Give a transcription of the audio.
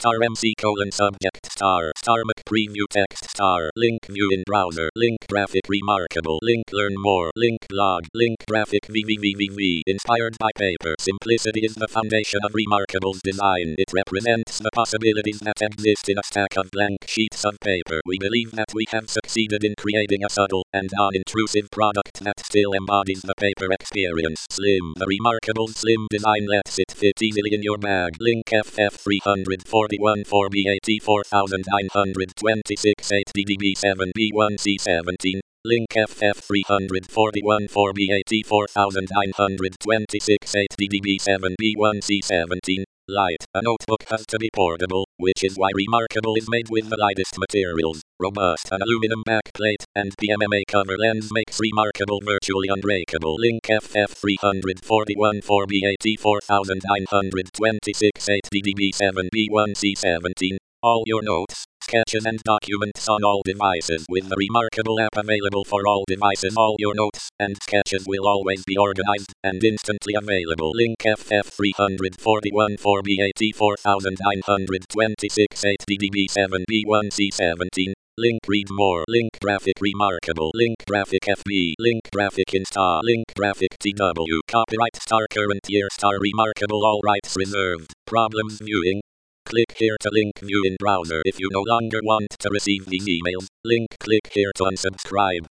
star MC colon subject star Mac preview text star link view in browser link graphic remarkable link learn more link blog link graphic vvvvv inspired by paper. Simplicity is the foundation of Remarkable's design. It represents the possibilities that exist in a stack of blank sheets of paper. We believe that we have succeeded in creating a subtle and non-intrusive product that still embodies the paper experience. Slim. The Remarkable's slim design lets it fit easily in your bag. Link FF341 4B80 4926 8DDB7B1C17. Link FF341 4B80 4926 8DDB7B1C17. Light. A notebook has to be portable, which is why Remarkable is made with the lightest materials. Robust. An aluminum backplate and PMMA cover lens makes Remarkable virtually unbreakable. Link FF341 4B80 4926 8DDB7B1C17. All your notes, sketches and documents on all devices with the Remarkable app available for all devices. All your notes and sketches will always be organized and instantly available. Link FF341 4B80 4926 8DDB7B1C17. Link read more. Link graphic Remarkable. Link graphic FB. Link graphic Insta. Link graphic TW. Copyright star current year star Remarkable. All rights reserved. Problems viewing? Click here to link view in browser if you no longer want to receive these emails. Link click here to unsubscribe.